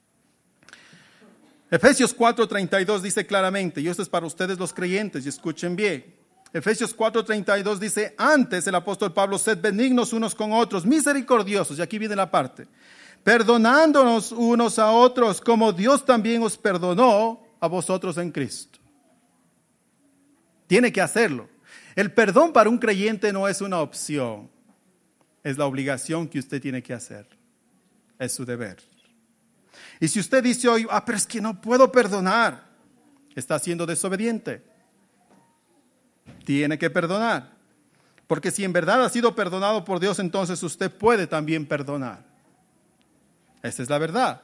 Efesios cuatro treinta y dos dice claramente, y esto es para ustedes los creyentes, y escuchen bien. Efesios cuatro treinta y dos dice, antes el apóstol Pablo, sed benignos unos con otros, misericordiosos, y aquí viene la parte, perdonándonos unos a otros, como Dios también os perdonó a vosotros en Cristo. Tiene que hacerlo. El perdón para un creyente no es una opción, es la obligación que usted tiene que hacer, es su deber. Y si usted dice hoy, ah, pero es que no puedo perdonar, está siendo desobediente. Tiene que perdonar, porque si en verdad ha sido perdonado por Dios, entonces usted puede también perdonar. Esa es la verdad.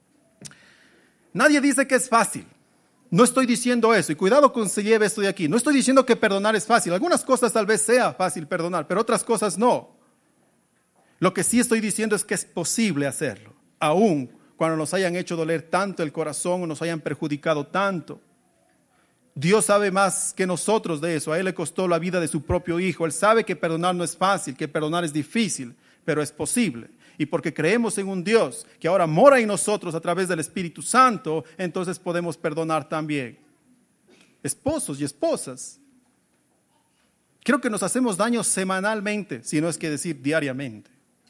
Nadie dice que es fácil. No estoy diciendo eso, y cuidado con se lleve esto de aquí. No estoy diciendo que perdonar es fácil. Algunas cosas tal vez sea fácil perdonar, pero otras cosas no. Lo que sí estoy diciendo es que es posible hacerlo, aún cuando nos hayan hecho doler tanto el corazón o nos hayan perjudicado tanto. Dios sabe más que nosotros de eso. A Él le costó la vida de su propio Hijo. Él sabe que perdonar no es fácil, que perdonar es difícil, pero es posible. Y porque creemos en un Dios que ahora mora en nosotros a través del Espíritu Santo, entonces podemos perdonar también. Esposos y esposas, creo que nos hacemos daño semanalmente, si no es que decir diariamente.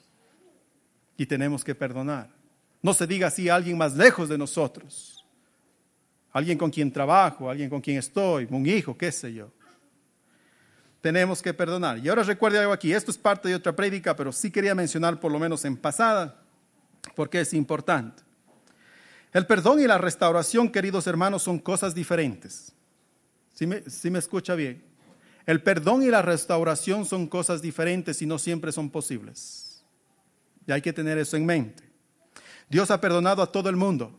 Y tenemos que perdonar. No se diga así a alguien más lejos de nosotros. Alguien con quien trabajo, alguien con quien estoy, un hijo, qué sé yo. Tenemos que perdonar. Y ahora recuerde algo aquí, esto es parte de otra prédica, pero sí quería mencionar por lo menos en pasada, porque es importante. El perdón y la restauración, queridos hermanos, son cosas diferentes. ¿Sí me, sí me escucha bien? El perdón y la restauración son cosas diferentes y no siempre son posibles. Y hay que tener eso en mente. Dios ha perdonado a todo el mundo.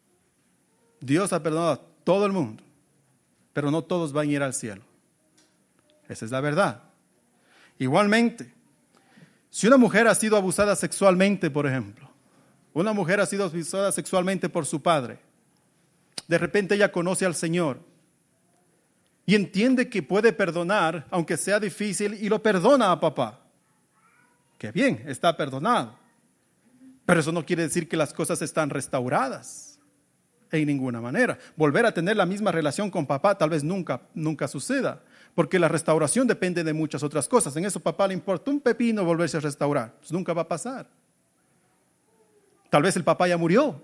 Dios ha perdonado a todo el mundo, pero no todos van a ir al cielo. Esa es la verdad. Igualmente, si una mujer ha sido abusada sexualmente, por ejemplo, una mujer ha sido abusada sexualmente por su padre, de repente ella conoce al Señor y entiende que puede perdonar, aunque sea difícil, y lo perdona a papá. Qué bien, está perdonado. Pero eso no quiere decir que las cosas están restauradas. En ninguna manera. Volver a tener la misma relación con papá tal vez nunca, nunca suceda. Porque la restauración depende de muchas otras cosas. En eso papá le importa un pepino volverse a restaurar. Pues nunca va a pasar. Tal vez el papá ya murió.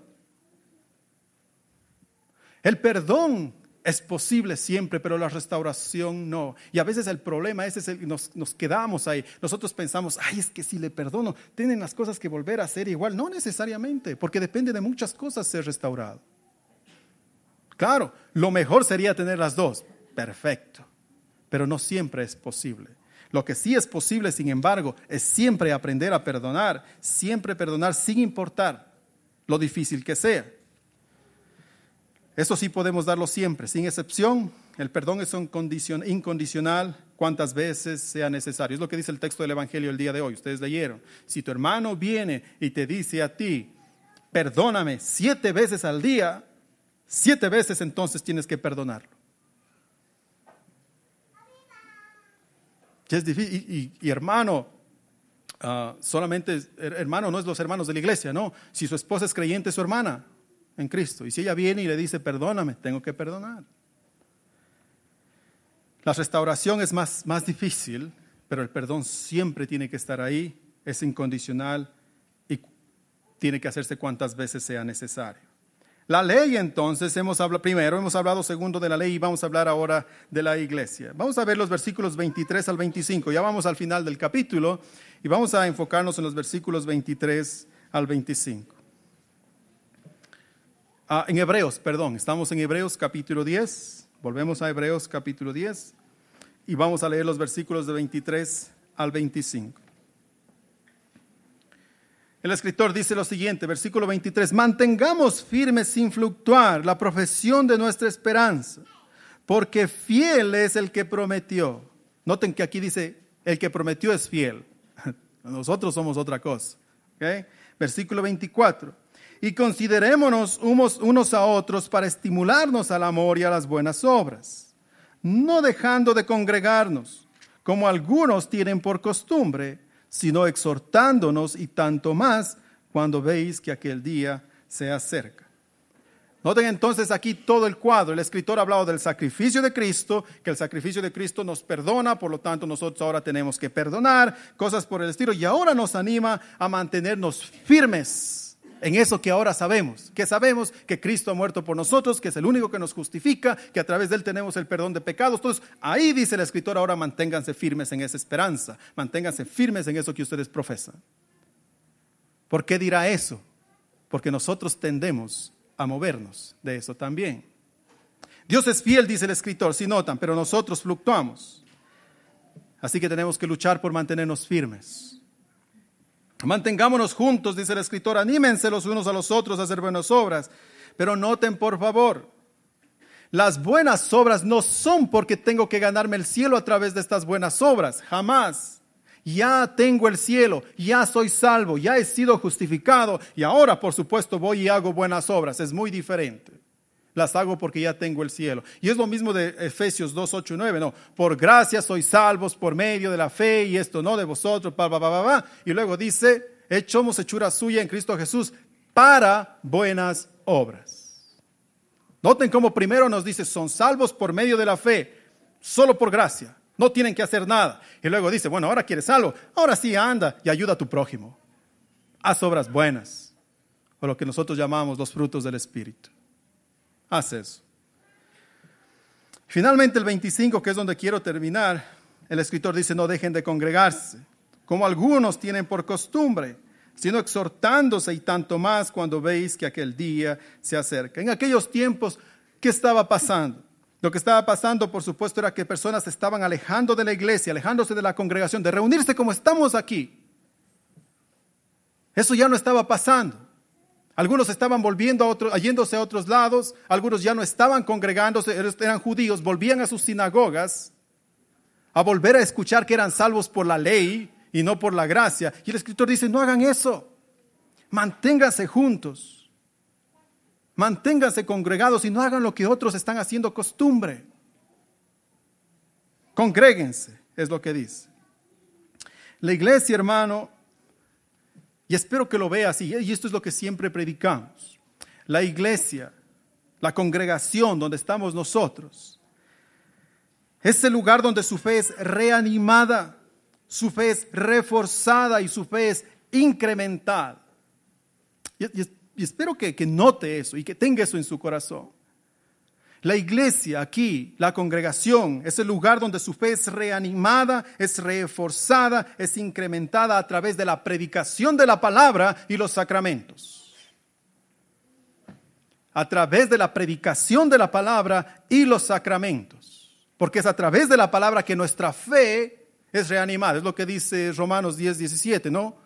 El perdón es posible siempre, pero la restauración no. Y a veces el problema ese es el, nos, nos quedamos ahí. Nosotros pensamos, ay, es que si le perdono, tienen las cosas que volver a hacer igual. No necesariamente, porque depende de muchas cosas ser restaurado. Claro, lo mejor sería tener las dos. Perfecto. Pero no siempre es posible. Lo que sí es posible, sin embargo, es siempre aprender a perdonar. Siempre perdonar sin importar lo difícil que sea. Eso sí podemos darlo siempre, sin excepción. El perdón es incondicional cuantas veces sea necesario. Es lo que dice el texto del Evangelio el día de hoy. Ustedes leyeron. Si tu hermano viene y te dice a ti, perdóname siete veces al día, siete veces entonces tienes que perdonarlo. Es difícil. Y, y, y hermano, uh, solamente, hermano, no es los hermanos de la iglesia, no. Si su esposa es creyente, es su hermana en Cristo. Y si ella viene y le dice, perdóname, tengo que perdonar. La restauración es más, más difícil, pero el perdón siempre tiene que estar ahí, es incondicional y tiene que hacerse cuantas veces sea necesario. La ley, entonces, hemos hablado, primero hemos hablado segundo de la ley y vamos a hablar ahora de la iglesia. Vamos a ver los versículos veintitrés al veinticinco, ya vamos al final del capítulo y vamos a enfocarnos en los versículos veintitrés al veinticinco. Ah, en Hebreos, perdón, estamos en Hebreos capítulo diez, volvemos a Hebreos capítulo diez y vamos a leer los versículos de veintitrés al veinticinco. El escritor dice lo siguiente, versículo veintitrés, mantengamos firmes sin fluctuar la profesión de nuestra esperanza, porque fiel es el que prometió. Noten que aquí dice, el que prometió es fiel. Nosotros somos otra cosa. ¿Okay? Versículo veinticuatro, y considerémonos unos, unos a otros para estimularnos al amor y a las buenas obras, no dejando de congregarnos, como algunos tienen por costumbre, sino exhortándonos y tanto más cuando veis que aquel día se acerca. Noten entonces aquí todo el cuadro. El escritor ha hablado del sacrificio de Cristo, que el sacrificio de Cristo nos perdona, por lo tanto nosotros ahora tenemos que perdonar, cosas por el estilo, y ahora nos anima a mantenernos firmes en eso que ahora sabemos, que sabemos que Cristo ha muerto por nosotros, que es el único que nos justifica, que a través de Él tenemos el perdón de pecados. Entonces, ahí dice el escritor, ahora manténganse firmes en esa esperanza, manténganse firmes en eso que ustedes profesan. ¿Por qué dirá eso? Porque nosotros tendemos a movernos de eso también. Dios es fiel, dice el escritor, si notan, pero nosotros fluctuamos. Así que tenemos que luchar por mantenernos firmes. Mantengámonos juntos, dice el escritor, anímense los unos a los otros a hacer buenas obras. Pero noten, por favor, las buenas obras no son porque tengo que ganarme el cielo a través de estas buenas obras, jamás. Ya tengo el cielo, ya soy salvo, ya he sido justificado y ahora, por supuesto, voy y hago buenas obras. Es muy diferente. Las hago porque ya tengo el cielo. Y es lo mismo de Efesios dos, ocho y nueve, no. Por gracia sois salvos por medio de la fe y esto no de vosotros, pa, pa, pa, pa, pa. Y luego dice, somos hechura suya en Cristo Jesús para buenas obras. Noten cómo primero nos dice, son salvos por medio de la fe, solo por gracia. No tienen que hacer nada. Y luego dice, bueno, ahora quieres salvo. Ahora sí anda y ayuda a tu prójimo. Haz obras buenas. O lo que nosotros llamamos los frutos del Espíritu. Haz eso. Finalmente el veinticinco, que es donde quiero terminar, el escritor dice, no dejen de congregarse, como algunos tienen por costumbre, sino exhortándose y tanto más cuando veis que aquel día se acerca. En aquellos tiempos, ¿qué estaba pasando? Lo que estaba pasando, por supuesto, era que personas se estaban alejando de la iglesia, alejándose de la congregación, de reunirse como estamos aquí. Eso ya no estaba pasando. Algunos estaban volviendo a otros, yéndose a otros lados, algunos ya no estaban congregándose, eran judíos, volvían a sus sinagogas a volver a escuchar que eran salvos por la ley y no por la gracia. Y el escritor dice, no hagan eso, manténganse juntos, manténganse congregados y no hagan lo que otros están haciendo costumbre. Congréguense, es lo que dice. La iglesia, hermano, y espero que lo vea así, y esto es lo que siempre predicamos. La iglesia, la congregación donde estamos nosotros, es el lugar donde su fe es reanimada, su fe es reforzada y su fe es incrementada. Y, y, y espero que, que note eso y que tenga eso en su corazón. La iglesia aquí, la congregación, es el lugar donde su fe es reanimada, es reforzada, es incrementada a través de la predicación de la palabra y los sacramentos. A través de la predicación de la palabra y los sacramentos. Porque es a través de la palabra que nuestra fe es reanimada. Es lo que dice Romanos diez, diecisiete, ¿no?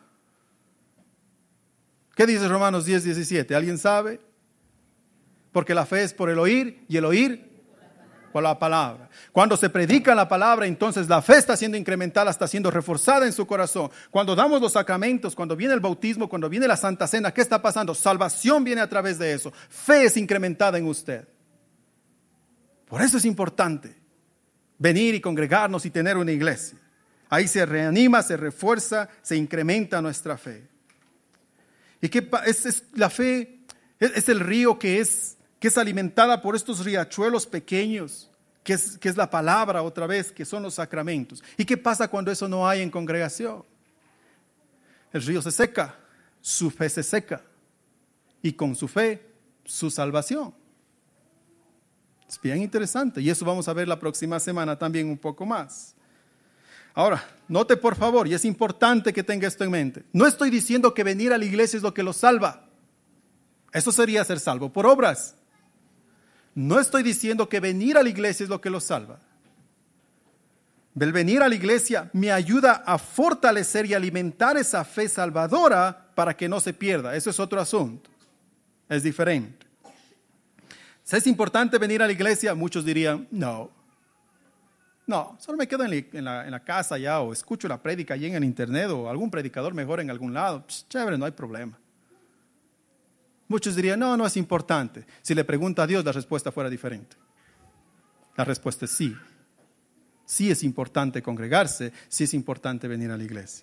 ¿Qué dice Romanos diez, diecisiete? ¿Alguien sabe? Porque la fe es por el oír y el oír por la palabra. Cuando se predica la palabra, entonces la fe está siendo incrementada, está siendo reforzada en su corazón. Cuando damos los sacramentos, cuando viene el bautismo, cuando viene la Santa Cena, ¿qué está pasando? Salvación viene a través de eso. Fe es incrementada en usted. Por eso es importante venir y congregarnos y tener una iglesia. Ahí se reanima, se refuerza, se incrementa nuestra fe. ¿Y qué es, es la fe? Es, es el río que es, que es alimentada por estos riachuelos pequeños, que es, que es la palabra otra vez, que son los sacramentos. ¿Y qué pasa cuando eso no hay en congregación? El río se seca, su fe se seca, y con su fe, su salvación. Es bien interesante, y eso vamos a ver la próxima semana también un poco más. Ahora, note por favor, y es importante que tenga esto en mente, no estoy diciendo que venir a la iglesia es lo que lo salva. Eso sería ser salvo por obras. No estoy diciendo que venir a la iglesia es lo que lo salva. El venir a la iglesia me ayuda a fortalecer y alimentar esa fe salvadora para que no se pierda. Eso es otro asunto. Es diferente. ¿Es importante venir a la iglesia? Muchos dirían, no. No, solo me quedo en la, en, la, en la casa ya, o escucho la prédica allí en el internet, o algún predicador mejor en algún lado. Psh, chévere, no hay problema. Muchos dirían, no, no es importante. Si le pregunta a Dios, la respuesta fuera diferente. La respuesta es sí. Sí es importante congregarse, sí es importante venir a la iglesia.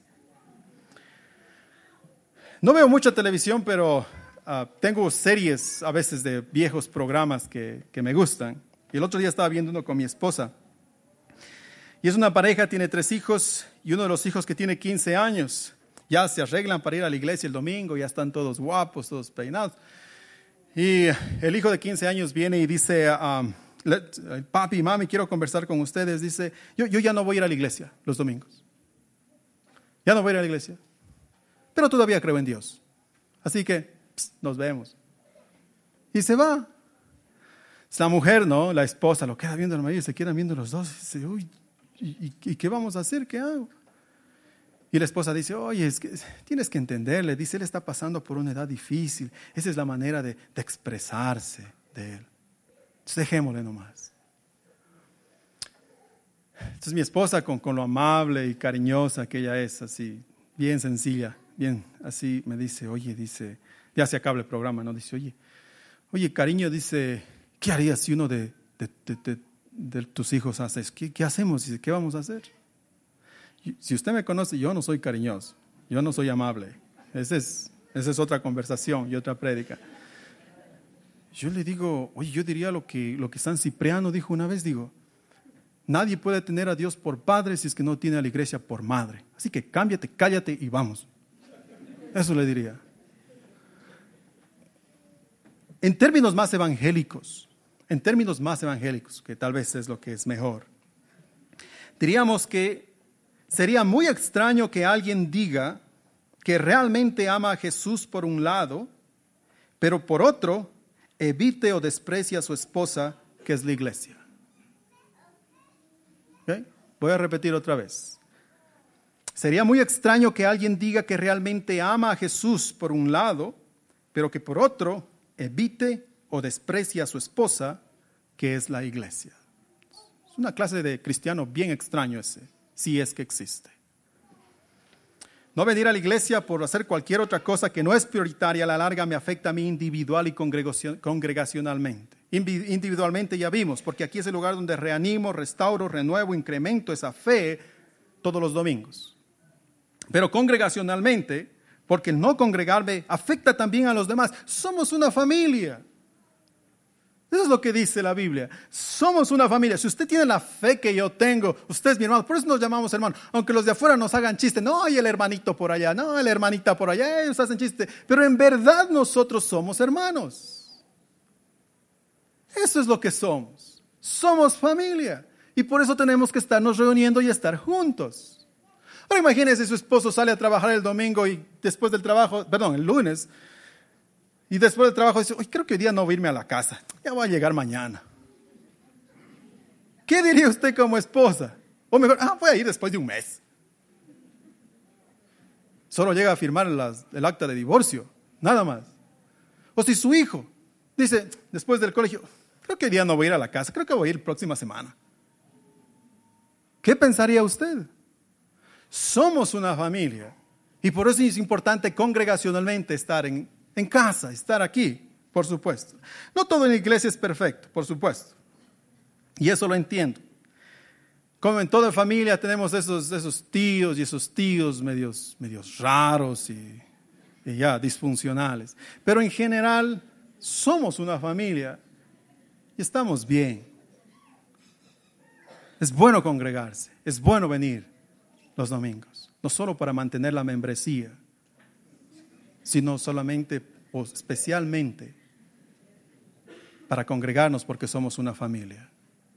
No veo mucha televisión, pero uh, tengo series a veces de viejos programas que, que me gustan. Y el otro día estaba viendo uno con mi esposa. Y es una pareja, tiene tres hijos, y uno de los hijos que tiene quince años, ya se arreglan para ir a la iglesia el domingo, ya están todos guapos, todos peinados. Y el hijo de quince años viene y dice, um, papi, mami, quiero conversar con ustedes. Dice, yo, yo ya no voy a ir a la iglesia los domingos. Ya no voy a ir a la iglesia. Pero todavía creo en Dios. Así que pss, nos vemos. Y se va. La mujer, ¿no? La esposa lo queda viendo al marido, se quedan viendo los dos. Y dice, uy, ¿y, y qué vamos a hacer? ¿Qué hago? Y la esposa dice, oye, es que tienes que entenderle. Dice, él está pasando por una edad difícil. Esa es la manera de, de expresarse de él. Entonces dejémosle nomás. Entonces mi esposa, con, con lo amable y cariñosa que ella es, así, bien sencilla, bien así, me dice, oye, dice, ya se acaba el programa, ¿no? Dice, oye, oye, cariño, dice, ¿qué harías si uno de, de, de, de, de tus hijos hace eso? ¿Qué, qué hacemos? Dice, ¿qué vamos a hacer? Si usted me conoce, yo no soy cariñoso, yo no soy amable. Esa es, esa es otra conversación y otra prédica. Yo le digo, oye, yo diría lo que, lo que San Cipriano dijo una vez, digo, nadie puede tener a Dios por padre si es que no tiene a la iglesia por madre. Así que cámbiate, cállate y vamos. Eso le diría. En términos más evangélicos, en términos más evangélicos, que tal vez es lo que es mejor, diríamos que sería muy extraño que alguien diga que realmente ama a Jesús por un lado, pero por otro evite o desprecie a su esposa, que es la iglesia. ¿Okay? Voy a repetir otra vez. Sería muy extraño que alguien diga que realmente ama a Jesús por un lado, pero que por otro evite o desprecie a su esposa, que es la iglesia. Es una clase de cristiano bien extraño ese, si es que existe. No venir a la iglesia por hacer cualquier otra cosa que no es prioritaria, a la larga me afecta a mí individual y congregacionalmente. Individualmente ya vimos, porque aquí es el lugar donde reanimo, restauro, renuevo, incremento esa fe todos los domingos. Pero congregacionalmente, porque el no congregarme afecta también a los demás. Somos una familia. Eso es lo que dice la Biblia. Somos una familia. Si usted tiene la fe que yo tengo, usted es mi hermano. Por eso nos llamamos hermanos. Aunque los de afuera nos hagan chiste. No, hay el hermanito por allá. No, la hermanita por allá. Ellos hacen chiste. Pero en verdad nosotros somos hermanos. Eso es lo que somos. Somos familia. Y por eso tenemos que estarnos reuniendo y estar juntos. Ahora imagínese, su esposo sale a trabajar el domingo y después del trabajo, perdón, el lunes, y después del trabajo dice, creo que hoy día no voy a irme a la casa, ya voy a llegar mañana. ¿Qué diría usted como esposa? O mejor, ah, voy a ir después de un mes. Solo llega a firmar las, el acta de divorcio, nada más. O si su hijo dice, después del colegio, creo que hoy día no voy a ir a la casa, creo que voy a ir próxima semana. ¿Qué pensaría usted? Somos una familia y por eso es importante congregacionalmente estar en, en casa, estar aquí, por supuesto. No todo en la iglesia es perfecto, por supuesto, y eso lo entiendo. Como en toda familia tenemos esos, esos tíos y esos tíos medios, medios raros y, y ya disfuncionales. Pero en general somos una familia y estamos bien. Es bueno congregarse, es bueno venir los domingos, no solo para mantener la membresía, sino solamente o especialmente para congregarnos porque somos una familia.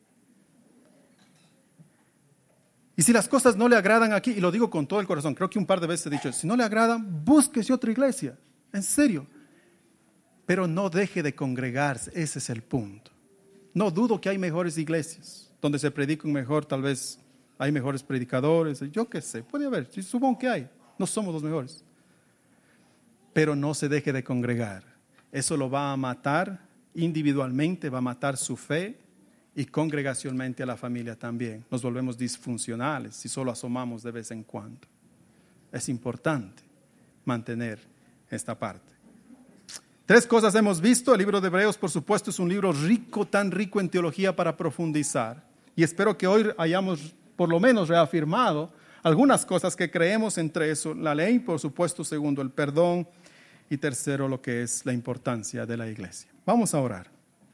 Y si las cosas no le agradan aquí, y lo digo con todo el corazón, creo que un par de veces he dicho, si no le agradan, búsquese otra iglesia, en serio. Pero no deje de congregarse, ese es el punto. No dudo que hay mejores iglesias, donde se predican mejor, tal vez hay mejores predicadores, yo qué sé, puede haber, supongo que hay, no somos los mejores. Pero no se deje de congregar, eso lo va a matar individualmente, va a matar su fe y congregacionalmente a la familia también. Nos volvemos disfuncionales si solo asomamos de vez en cuando. Es importante mantener esta parte. Tres cosas hemos visto. El libro de Hebreos, por supuesto, es un libro rico, tan rico en teología para profundizar. Y espero que hoy hayamos por lo menos reafirmado algunas cosas que creemos, entre eso la ley, por supuesto, segundo el perdón y tercero lo que es la importancia de la iglesia. Vamos a orar.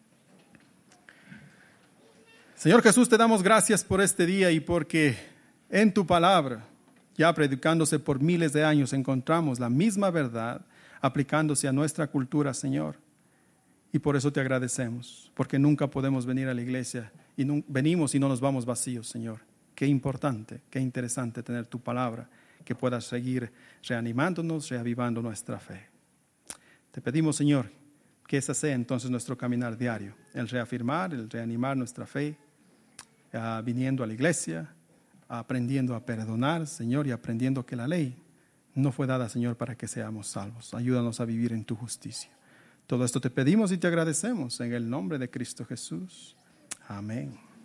Señor Jesús, te damos gracias por este día y porque en tu palabra, ya predicándose por miles de años, encontramos la misma verdad aplicándose a nuestra cultura, Señor. Y por eso te agradecemos, porque nunca podemos venir a la iglesia y no, venimos y no nos vamos vacíos, Señor. Qué importante, qué interesante tener tu palabra, que pueda seguir reanimándonos, reavivando nuestra fe. Te pedimos, Señor, que ese sea entonces nuestro caminar diario, el reafirmar, el reanimar nuestra fe, uh, viniendo a la iglesia, aprendiendo a perdonar, Señor, y aprendiendo que la ley no fue dada, Señor, para que seamos salvos. Ayúdanos a vivir en tu justicia. Todo esto te pedimos y te agradecemos en el nombre de Cristo Jesús. Amén.